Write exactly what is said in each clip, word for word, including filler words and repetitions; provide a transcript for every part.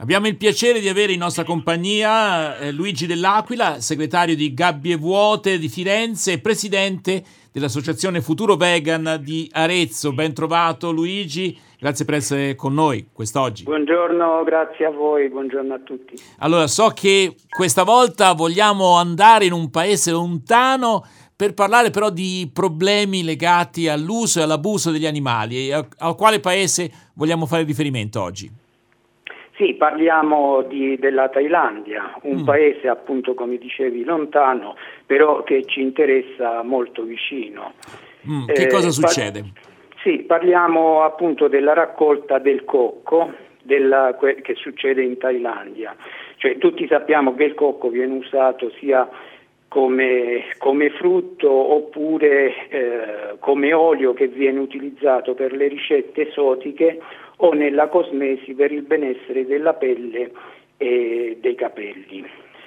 Abbiamo il piacere di avere in nostra compagnia eh, Luigi Dell'Aquila, segretario di Gabbie Vuote di Firenze e presidente dell'Associazione Futuro Vegan di Arezzo. Ben trovato Luigi, grazie per essere con noi quest'oggi. Buongiorno, grazie a voi, buongiorno a tutti. Allora, so che questa volta vogliamo andare in un paese lontano per parlare però di problemi legati all'uso e all'abuso degli animali. A, a quale paese vogliamo fare riferimento oggi? Sì, parliamo di, della Thailandia, un Mm. paese appunto come dicevi lontano, però che ci interessa molto vicino. Mm, che Eh, cosa par- succede? sì, parliamo appunto della raccolta del cocco della, que- che succede in Thailandia. Cioè, tutti sappiamo che il cocco viene usato sia come, come frutto oppure eh, come olio che viene utilizzato per le ricette esotiche o nella cosmesi per il benessere della pelle e dei capelli.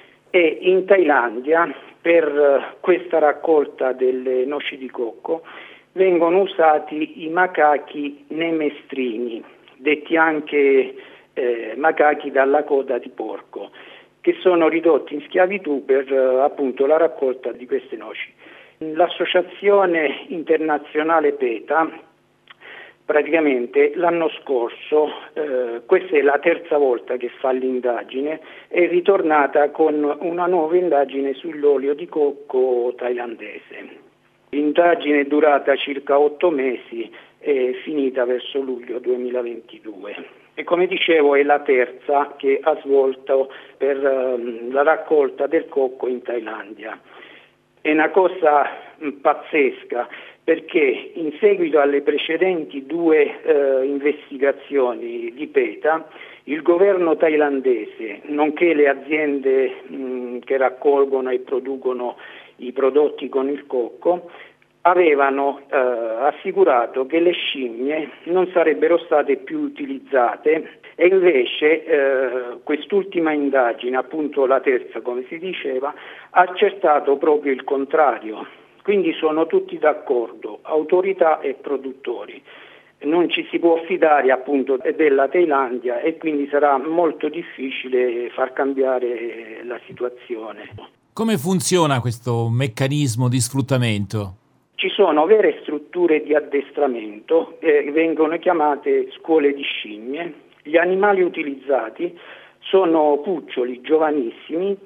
E in Thailandia per questa raccolta delle noci di cocco vengono usati i macachi nemestrini, detti anche eh, macachi dalla coda di porco, che sono ridotti in schiavitù per eh, appunto la raccolta di queste noci. L'associazione internazionale PETA praticamente l'anno scorso, eh, questa è la terza volta che fa l'indagine, è ritornata con una nuova indagine sull'olio di cocco thailandese. L'indagine è durata circa otto mesi e è finita verso luglio duemilaventidue. E come dicevo è la terza che ha svolto per um, la raccolta del cocco in Thailandia. È una cosa mh, pazzesca perché in seguito alle precedenti due eh, investigazioni di PETA il governo thailandese, nonché le aziende mh, che raccolgono e producono i prodotti con il cocco, avevano eh, assicurato che le scimmie non sarebbero state più utilizzate e invece eh, quest'ultima indagine, appunto la terza come si diceva, ha accertato proprio il contrario. Quindi sono tutti d'accordo, autorità e produttori. Non ci si può fidare appunto della Thailandia e quindi sarà molto difficile far cambiare la situazione. Come funziona questo meccanismo di sfruttamento? Ci sono vere strutture di addestramento che eh, vengono chiamate scuole di scimmie. Gli animali utilizzati sono cuccioli giovanissimi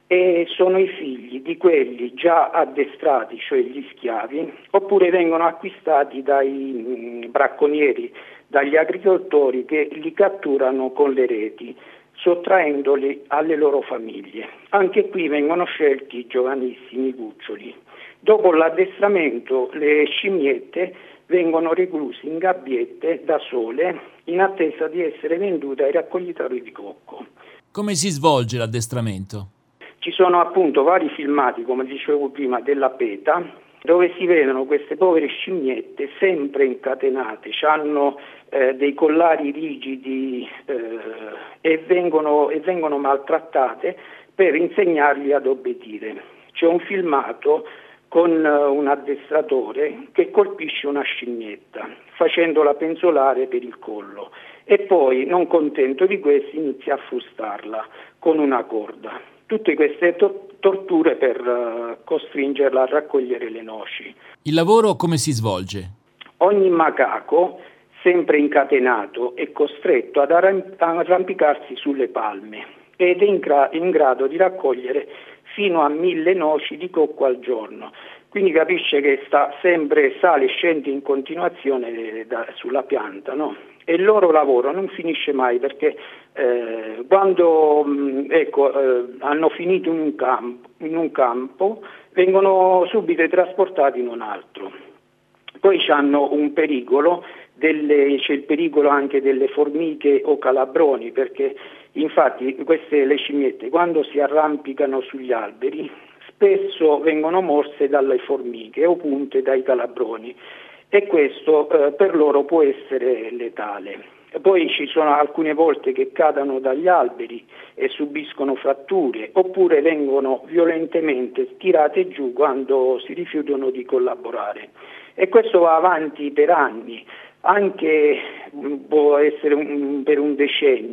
e sono i figli di quelli già addestrati, cioè gli schiavi, oppure vengono acquistati dai mh, bracconieri, dagli agricoltori che li catturano con le reti, sottraendoli alle loro famiglie. Anche qui vengono scelti i giovanissimi cuccioli. Dopo l'addestramento le scimmiette vengono recluse in gabbiette da sole in attesa di essere vendute ai raccoglitori di cocco. Come si svolge l'addestramento? Ci sono appunto vari filmati, come dicevo prima, della PETA, dove si vedono queste povere scimmiette sempre incatenate, hanno eh, dei collari rigidi eh, e, vengono, e vengono maltrattate per insegnargli ad obbedire. C'è un filmato con un addestratore che colpisce una scimmietta facendola penzolare per il collo e poi, non contento di questo, inizia a frustarla con una corda. Tutte queste to- torture per uh, costringerla a raccogliere le noci. Il lavoro come si svolge? Ogni macaco, sempre incatenato, è costretto ad arram- arrampicarsi sulle palme ed è in, gra- in grado di raccogliere fino a mille noci di cocco al giorno. Quindi capisce che sta sempre, sale e scende in continuazione da, sulla pianta, no? E il loro lavoro non finisce mai perché eh, quando mh, ecco, eh, hanno finito in un, campo, in un campo vengono subito trasportati in un altro. Poi hanno un pericolo, delle, c'è il pericolo anche delle formiche o calabroni, perché infatti queste le scimmiette quando si arrampicano sugli alberi spesso vengono morse dalle formiche o punte dai calabroni e questo eh, per loro può essere letale. Poi ci sono alcune volte che cadono dagli alberi e subiscono fratture oppure vengono violentemente tirate giù quando si rifiutano di collaborare e questo va avanti per anni, anche può essere un, per un decennio,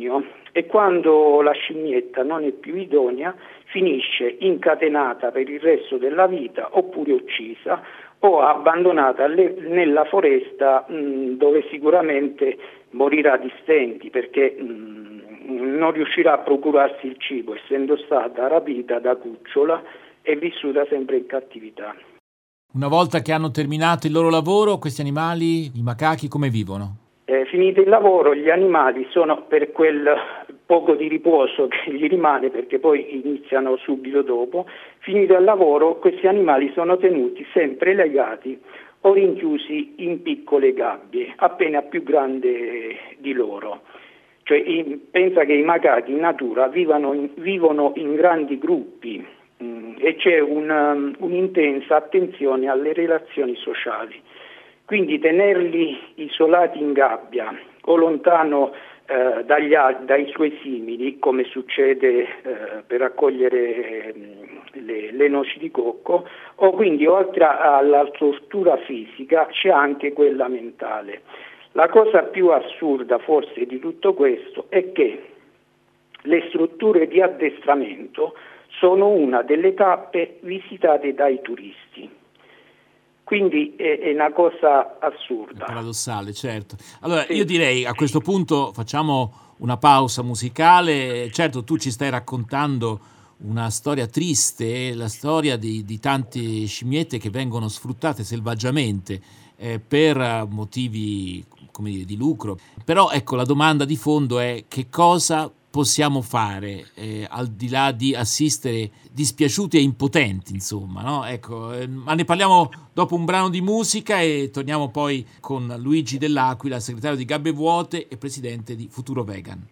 e quando la scimmietta non è più idonea finisce incatenata per il resto della vita oppure uccisa o abbandonata le, nella foresta mh, dove sicuramente morirà di stenti perché mh, non riuscirà a procurarsi il cibo essendo stata rapita da cucciola e vissuta sempre in cattività. Una volta che hanno terminato il loro lavoro, questi animali, i macachi, come vivono? Eh, finito il lavoro, gli animali sono per quel poco di riposo che gli rimane, perché poi iniziano subito dopo, finito il lavoro, questi animali sono tenuti sempre legati o rinchiusi in piccole gabbie, appena più grandi di loro. Cioè, in, pensa che i macachi in natura vivono in, vivono in grandi gruppi mh, e c'è una, un'intensa attenzione alle relazioni sociali. Quindi tenerli isolati in gabbia o lontano eh, dagli, dai suoi simili, come succede eh, per raccogliere eh, le, le noci di cocco, o quindi oltre alla tortura fisica c'è anche quella mentale. La cosa più assurda forse di tutto questo è che le strutture di addestramento sono una delle tappe visitate dai turisti. Quindi è, è una cosa assurda. È paradossale, certo. Allora, sì. Io direi a questo punto facciamo una pausa musicale. Certo, tu ci stai raccontando una storia triste, la storia di, di tante scimmiette che vengono sfruttate selvaggiamente eh, per motivi, come dire, di lucro. Però ecco, la domanda di fondo è: che cosa possiamo fare eh, al di là di assistere dispiaciuti e impotenti, insomma, no? Ecco, eh, ma ne parliamo dopo un brano di musica e torniamo poi con Luigi Dell'Aquila, segretario di Gabbie Vuote e presidente di Futuro Vegan.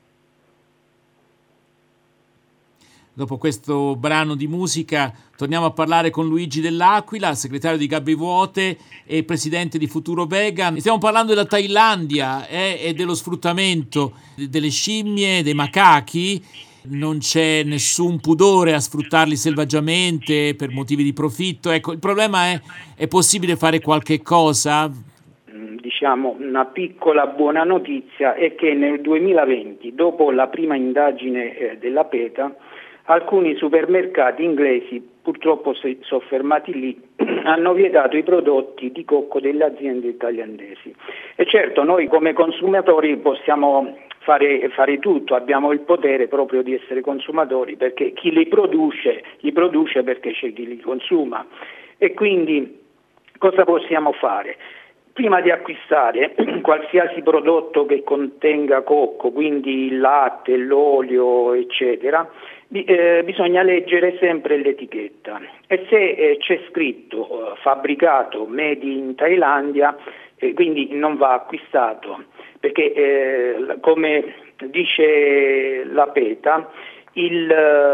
Dopo questo brano di musica torniamo a parlare con Luigi Dell'Aquila, segretario di Gabbie Vuote e presidente di Futuro Vegan. Stiamo parlando della Thailandia eh, e dello sfruttamento delle scimmie, dei macachi. Non c'è nessun pudore a sfruttarli selvaggiamente per motivi di profitto. Ecco, il problema è: è possibile fare qualche cosa? Diciamo, una piccola buona notizia è che nel duemilaventi, dopo la prima indagine eh, della PETA, alcuni supermercati inglesi, purtroppo si sono fermati lì, hanno vietato i prodotti di cocco delle aziende thailandesi. E certo, noi come consumatori possiamo fare, fare tutto, abbiamo il potere proprio di essere consumatori, perché chi li produce, li produce perché c'è chi li consuma. E quindi cosa possiamo fare? Prima di acquistare qualsiasi prodotto che contenga cocco, quindi il latte, l'olio, eccetera, eh, bisogna leggere sempre l'etichetta e se eh, c'è scritto eh, fabbricato made in Thailandia, eh, quindi non va acquistato, perché eh, come dice la PETA, il,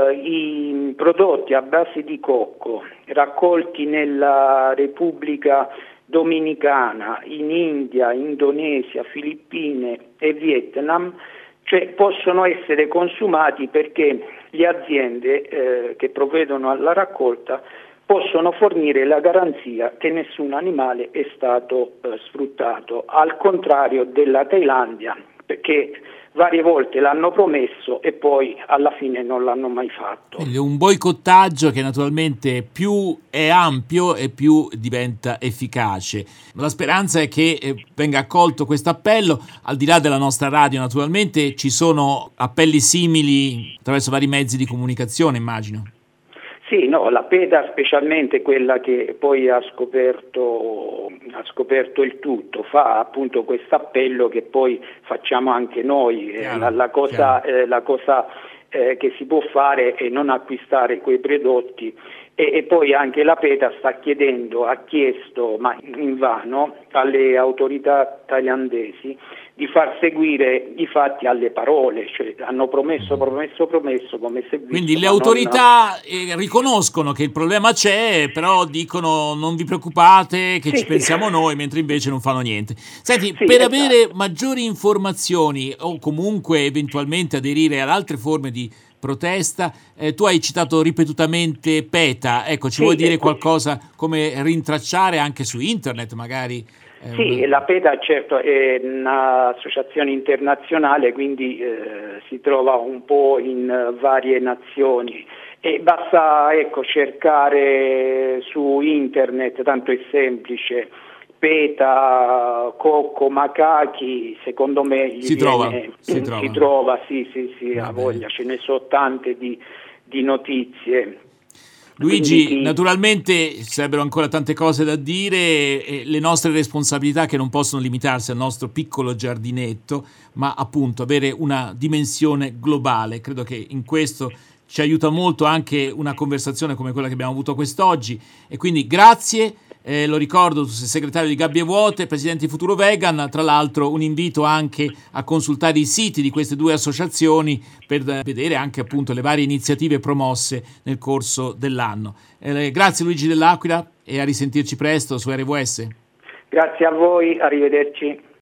i prodotti a base di cocco raccolti nella Repubblica Dominicana, in India, Indonesia, Filippine e Vietnam, cioè possono essere consumati perché le aziende eh, che provvedono alla raccolta possono fornire la garanzia che nessun animale è stato eh, sfruttato, al contrario della Thailandia, perché varie volte l'hanno promesso e poi alla fine non l'hanno mai fatto. Quindi un boicottaggio che naturalmente più è ampio e più diventa efficace. La speranza è che venga accolto questo appello. Al di là della nostra radio, naturalmente, ci sono appelli simili attraverso vari mezzi di comunicazione, immagino. Sì, no, la PETA, specialmente quella che poi ha scoperto, ha scoperto il tutto, fa appunto questo appello che poi facciamo anche noi. Chiaro, la, la cosa, eh, la cosa eh, che si può fare è non acquistare quei prodotti e, e poi anche la PETA sta chiedendo, ha chiesto, ma invano, alle autorità thailandesi di far seguire i fatti alle parole, cioè hanno promesso, promesso, promesso come se visto, quindi le autorità non... riconoscono che il problema c'è, però dicono non vi preoccupate che sì, ci pensiamo noi, mentre invece non fanno niente. Senti, sì, per esatto. avere maggiori informazioni o comunque eventualmente aderire ad altre forme di protesta, eh, tu hai citato ripetutamente PETA, ecco, ci sì, vuoi dire ecco. qualcosa come rintracciare anche su internet magari Sì, una... la PETA certo è un'associazione internazionale, quindi eh, si trova un po' in varie nazioni e basta ecco, cercare su internet, tanto è semplice, PETA, cocco, macachi, secondo me gli si, viene, trova, si, si trova, trova, sì, sì, sì, ha voglia, ce ne sono tante di, di notizie. Luigi, Quindi, naturalmente sarebbero ancora tante cose da dire, e le nostre responsabilità che non possono limitarsi al nostro piccolo giardinetto, ma appunto avere una dimensione globale. Credo che in questo ci aiuta molto anche una conversazione come quella che abbiamo avuto quest'oggi, e quindi grazie. Eh, lo ricordo, tu sei segretario di Gabbie Vuote, presidente di Futuro Vegan, tra l'altro un invito anche a consultare i siti di queste due associazioni per vedere anche appunto le varie iniziative promosse nel corso dell'anno. Eh, grazie Luigi Dell'Aquila e a risentirci presto su R W S. Grazie a voi, arrivederci.